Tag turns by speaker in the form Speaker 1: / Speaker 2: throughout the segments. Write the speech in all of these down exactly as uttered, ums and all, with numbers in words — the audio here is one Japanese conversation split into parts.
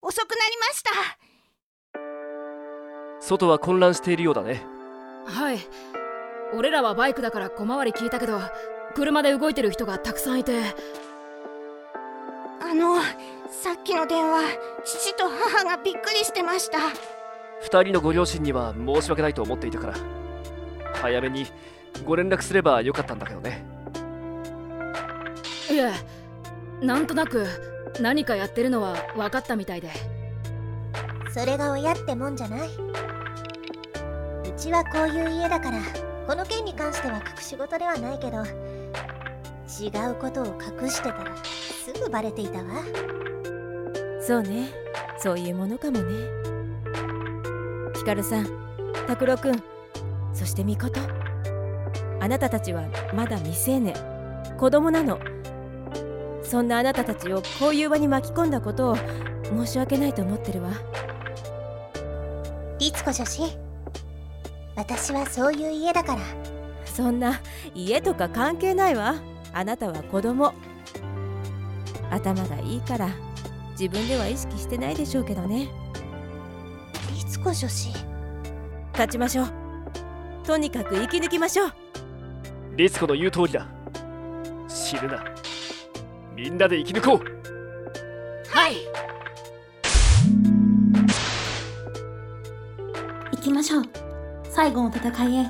Speaker 1: 遅くなりました。
Speaker 2: 外は混乱しているようだね。
Speaker 3: はい。俺らはバイクだから小回り聞いたけど、車で動いてる人がたくさんいて。
Speaker 1: あのさっきの電話、父と母がびっくりしてました。
Speaker 2: 二人のご両親には申し訳ないと思っていたから、早めにご連絡すればよかったんだけどね。
Speaker 3: いえ、なんとなく何かやってるのは分かったみたいで。
Speaker 4: それが親ってもんじゃない。うちはこういう家だから、この件に関しては隠し事ではないけど、違うことを隠してたらすぐバレていたわ。
Speaker 5: そうね、そういうものかもね。ヒカルさん、拓郎くん、そしてミコト、あなたたちはまだ未成年、子供なの。そんなあなたたちをこういう場に巻き込んだことを申し訳ないと思ってるわ。
Speaker 4: 律子女子、私はそういう家だから。
Speaker 5: そんな家とか関係ないわ。あなたは子供。頭がいいから自分では意識してないでしょうけどね。
Speaker 4: 律子女子、
Speaker 5: 勝ちましょう。とにかく生き抜きましょう。
Speaker 2: 律子の言う通りだ。死ぬな、みんなで生き抜こう。
Speaker 3: はい。
Speaker 6: 行きましょう、最後の戦いへ。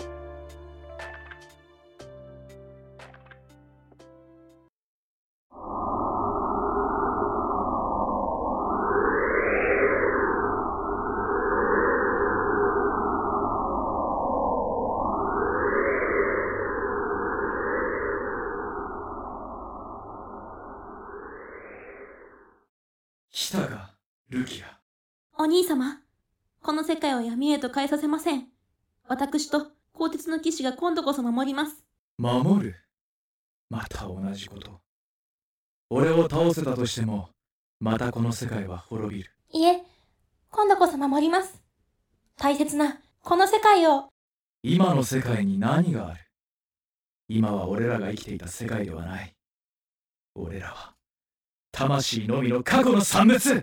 Speaker 7: 来たか、ルキア。
Speaker 6: お兄様、この世界を闇へと変えさせません。私と鋼鉄の騎士が今度こそ守ります。
Speaker 7: 守る？また同じこと。俺を倒せたとしても、またこの世界は滅びる。
Speaker 6: いえ、今度こそ守ります。大切なこの世界を。
Speaker 7: 今の世界に何がある？今は俺らが生きていた世界ではない。俺らは魂のみの過去の産物。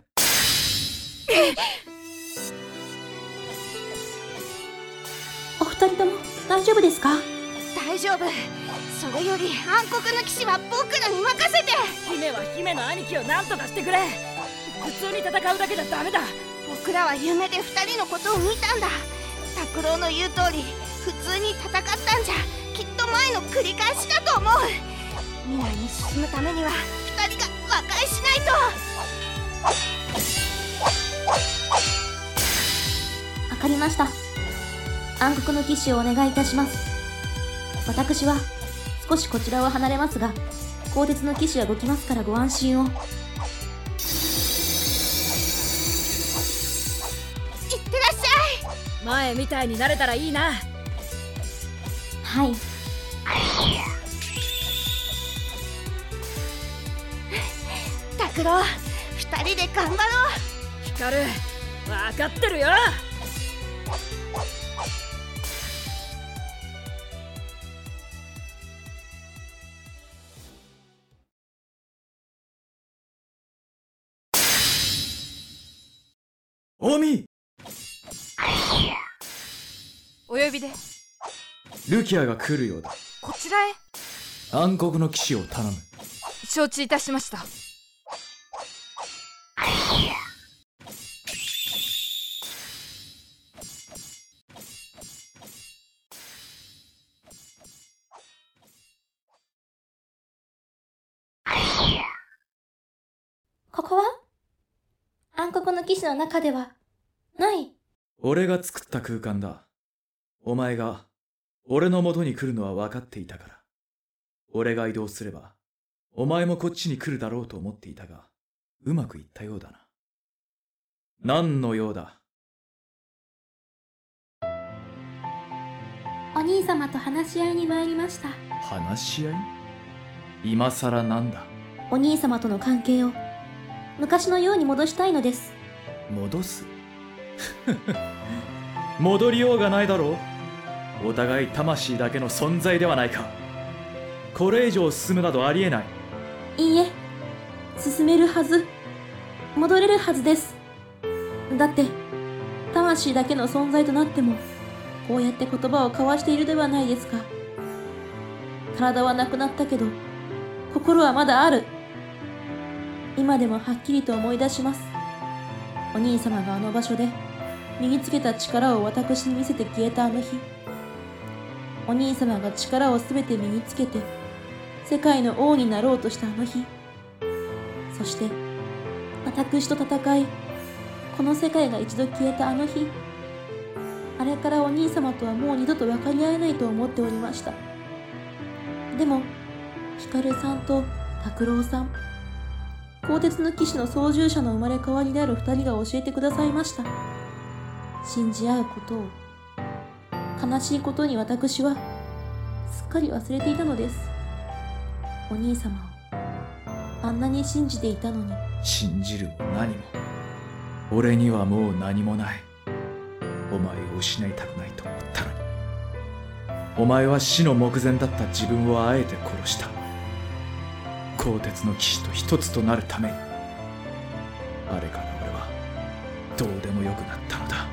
Speaker 6: お二人とも大丈夫ですか？
Speaker 1: 大丈夫。それより暗黒の騎士は僕らに任せて。
Speaker 3: 姫は姫の兄貴を何とかしてくれ。普通に戦うだけじゃダメだ。
Speaker 1: 僕らは夢で二人のことを見たんだ。拓郎の言う通り、普通に戦ったんじゃきっと前の繰り返しだと思う。未来に進むためには二人が和解しないと。
Speaker 6: わかりました。暗黒の騎士をお願いいたします。私は少しこちらを離れますが、鋼鉄の騎士は動きますからご安心を。いってらっ
Speaker 1: しゃい。
Speaker 3: 前みたいになれたらいいな。
Speaker 6: はい。
Speaker 1: 拓郎、二人で頑張ろう。
Speaker 3: ヒカル、分かってるよ。
Speaker 7: オミ、
Speaker 8: お呼びで。
Speaker 7: ルキアが来るようだ。
Speaker 8: こちらへ。
Speaker 7: 暗黒の騎士を頼む。
Speaker 8: 承知いたしました。
Speaker 6: ここは暗黒の騎士の中ではない。
Speaker 7: 俺が作った空間だ。お前が俺の元に来るのは分かっていたから。俺が移動すればお前もこっちに来るだろうと思っていたが、うまくいったようだな。何の用だ？
Speaker 6: お兄様と話し合いに参りました。
Speaker 7: 話し合い？今さらなんだ？
Speaker 6: お兄様との関係を昔のように戻したいのです。
Speaker 7: 戻す？戻りようがないだろう。お互い魂だけの存在ではないか。これ以上進むなどありえない。
Speaker 6: いいえ、進めるはず。 戻れるはずです。だって魂だけの存在となってもこうやって言葉を交わしているではないですか。体はなくなったけど心はまだある。今でもはっきりと思い出します。お兄様があの場所で身につけた力を私に見せて消えたあの日、お兄様が力をすべて身につけて世界の王になろうとしたあの日、そして私と戦いこの世界が一度消えたあの日、あれからお兄様とはもう二度と分かり合えないと思っておりました。でもヒカルさんと拓郎さん、鋼鉄の騎士の操縦者の生まれ変わりである二人が教えてくださいました。信じ合うことを。悲しいことに私はすっかり忘れていたのです。お兄様をあんなに信じていたのに。
Speaker 7: 信じるも何も俺にはもう何もない。お前を失いたくないと思ったのに。お前は死の目前だった自分をあえて殺した。鋼鉄の騎士と一つとなるために。あれから俺はどうでもよくなったのだ。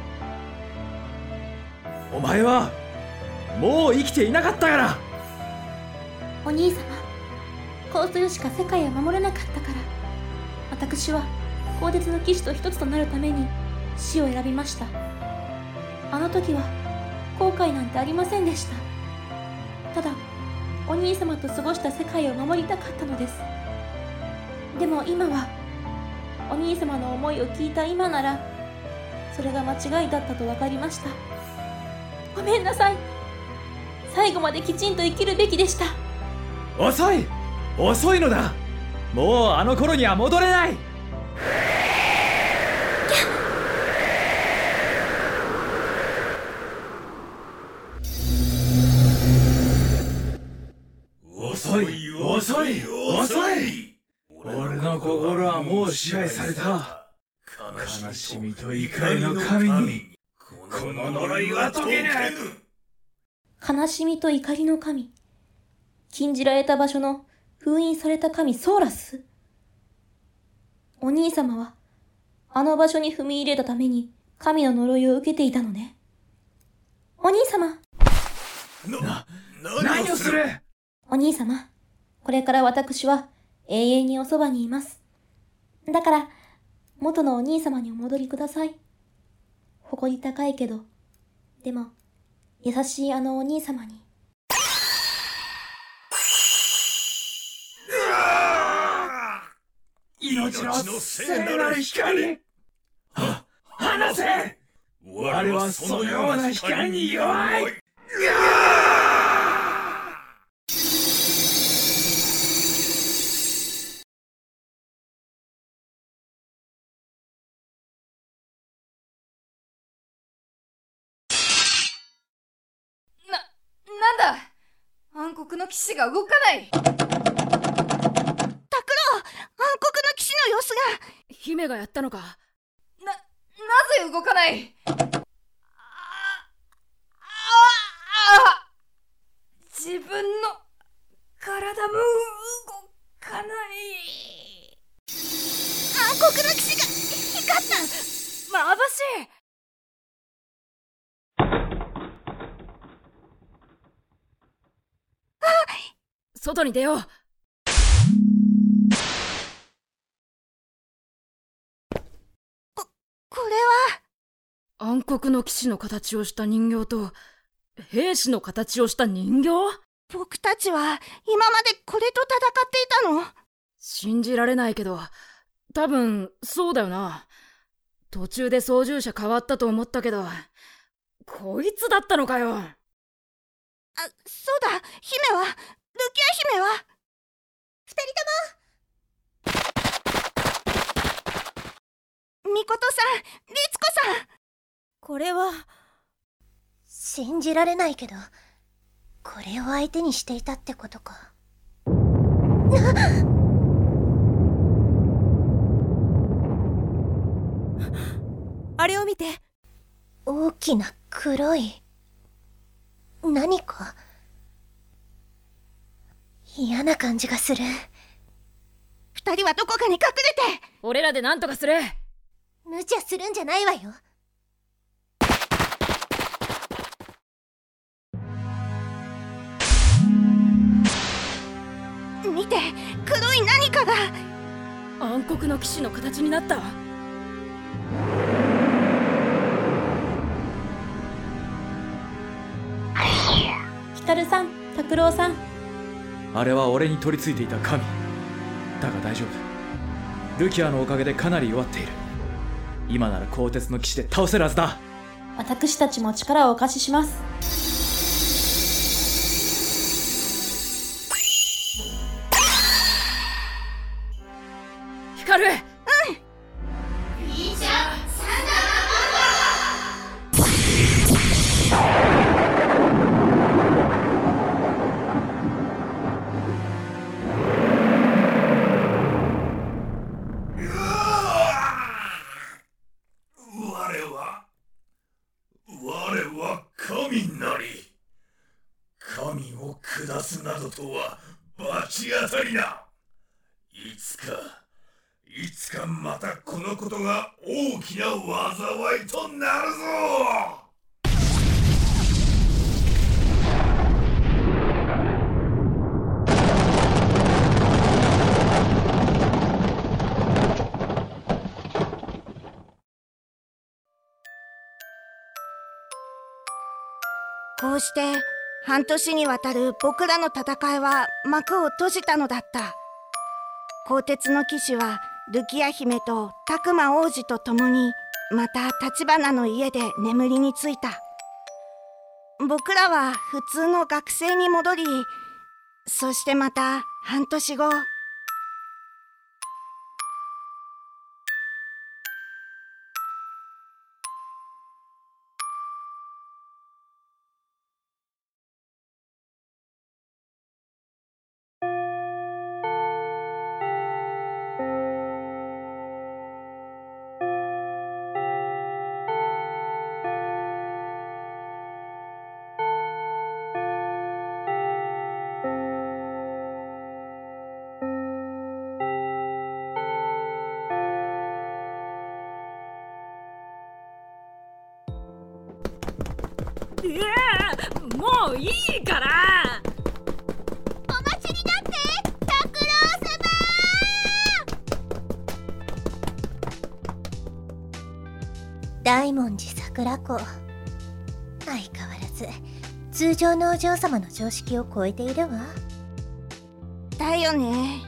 Speaker 7: お前はもう生きていなかったから。
Speaker 6: お兄様、こうするしか世界を守れなかったから、私は鋼鉄の騎士と一つとなるために死を選びました。あの時は後悔なんてありませんでした。ただお兄様と過ごした世界を守りたかったのです。でも今はお兄様の思いを聞いた今ならそれが間違いだったと分かりました。ごめんなさい。最後まできちんと生きるべきでした。
Speaker 7: 遅い遅いのだ。もうあの頃には戻れない。遅い遅い遅い。俺の心はもう支配された。悲しみと怒りの神にこの呪いは解けぬ。
Speaker 6: 悲しみと怒りの神、禁じられた場所の封印された神ソーラス。お兄様はあの場所に踏み入れたために神の呪いを受けていたのね。お兄様。
Speaker 7: な、何をする。
Speaker 6: お兄様、これから私は永遠におそばにいます。だから元のお兄様にお戻りください。誇り高いけどでも優しいあのお兄様に。
Speaker 7: 命の聖なる光。は、離せ。我はそのような光に弱い。
Speaker 8: なんだ、暗黒の騎士が動かない。
Speaker 1: 拓郎、暗黒の騎士の様子が。
Speaker 3: 姫がやったのか。
Speaker 8: な、なぜ動かない。ああ、自分の体も動かない。
Speaker 1: 暗黒の騎士が光った。
Speaker 3: まぶしい。外に出よう。
Speaker 1: こ、これは
Speaker 3: 暗黒の騎士の形をした人形と兵士の形をした人形。
Speaker 1: 僕たちは今までこれと戦っていたの？
Speaker 3: 信じられないけど多分そうだよな。途中で操縦者変わったと思ったけどこいつだったのかよ。
Speaker 1: あ、そうだ、姫はルキア姫は二人とも。ミコトさん、リツコさん。
Speaker 4: これは信じられないけど、これを相手にしていたってことか。
Speaker 5: あれを見て。
Speaker 4: 大きな黒い何か嫌な感じがする。
Speaker 1: 二人はどこかに隠れて。
Speaker 3: 俺らで何とかする。
Speaker 4: 無茶するんじゃないわよ。
Speaker 1: 見て、黒い何かが。
Speaker 3: 暗黒の騎士の形になった。
Speaker 6: ヒカルさん、拓郎さん。
Speaker 7: あれは俺に取り付いていた神だが大丈夫。ルキアのおかげでかなり弱っている。今なら鋼鉄の騎士で倒せるはずだ。
Speaker 6: 私たちも力をお貸しします。
Speaker 3: ヒカル。うん。
Speaker 1: いいじゃん。
Speaker 9: 神を下すなどとは罰当たりな。いつかいつかまたこのことが大きな災いとなるぞ。
Speaker 1: こうして半年にわたる僕らの戦いは幕を閉じたのだった。鋼鉄の騎士はルキア姫とタクマ王子と共にまた立花の家で眠りについた。僕らは普通の学生に戻り、そしてまた半年後、
Speaker 3: いやもういいから。
Speaker 4: お待ちになって拓郎様。大文字桜子、相変わらず通常のお嬢様の常識を超えているわ。
Speaker 1: だよね。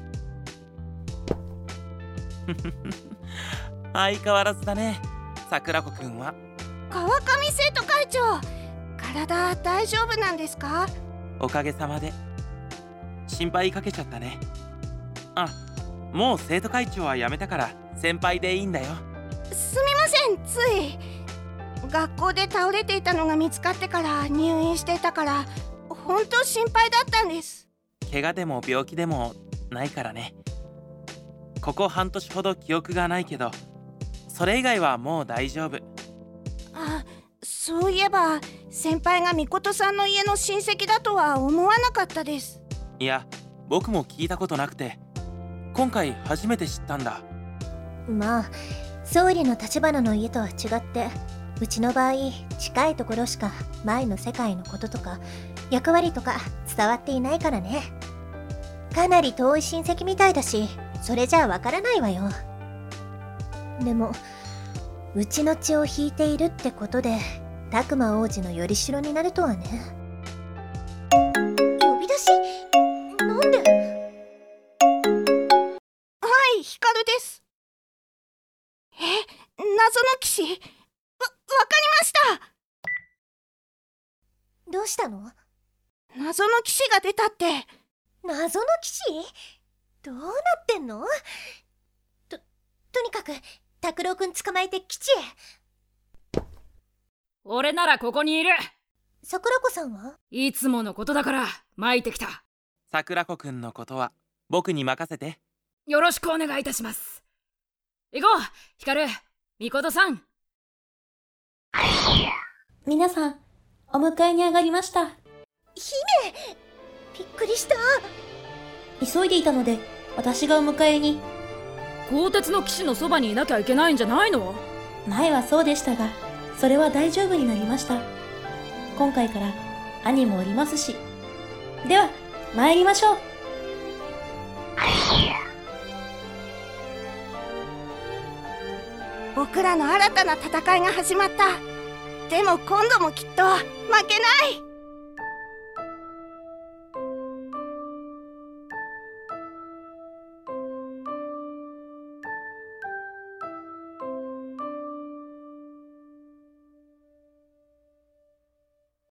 Speaker 10: 相変わらずだね、桜子くんは。
Speaker 1: 川上生徒会長、体大丈夫なんですか？
Speaker 10: おかげさまで。心配かけちゃったね。あ、もう生徒会長は辞めたから先輩でいいんだよ。
Speaker 1: すみません、つい学校で倒れていたのが見つかってから入院していたから本当心配だったんです。
Speaker 10: 怪我でも病気でもないからね。ここ半年ほど記憶がないけど、それ以外はもう大丈夫。
Speaker 1: あ、そういえば先輩がみことさんの家の親戚だとは思わなかったです。
Speaker 10: いや、僕も聞いたことなくて今回初めて知ったんだ。
Speaker 4: まあ総理の立花の家とは違って、うちの場合近いところしか前の世界のこととか役割とか伝わっていないからね。かなり遠い親戚みたいだし、それじゃあわからないわよ。でもうちの血を引いているってことで拓磨王子のよりしろになるとはね。呼び出し？なんで？
Speaker 1: はい、ヒカルです。え、謎の騎士？わ、わかりました。
Speaker 4: どうしたの？
Speaker 1: 謎の騎士が出たって。
Speaker 4: 謎の騎士？どうなってんの？と、とにかく拓郎くん捕まえて基地へ。
Speaker 3: 俺ならここにいる。
Speaker 4: 桜子さんは？
Speaker 3: いつものことだから巻いてきた。
Speaker 10: 桜子くんのことは僕に任せて。
Speaker 3: よろしくお願いいたします。行こう、ヒカル、みことさん。
Speaker 6: 皆さん、お迎えに上がりました。
Speaker 4: 姫！びっくりした。
Speaker 6: 急いでいたので私がお迎えに。
Speaker 3: 鋼鉄の騎士のそばにいなきゃいけないんじゃないの？
Speaker 6: 前はそうでしたが、それは大丈夫になりました。今回から兄もおりますし。では参りましょう。
Speaker 1: 僕らの新たな戦いが始まった。でも今度もきっと負けない。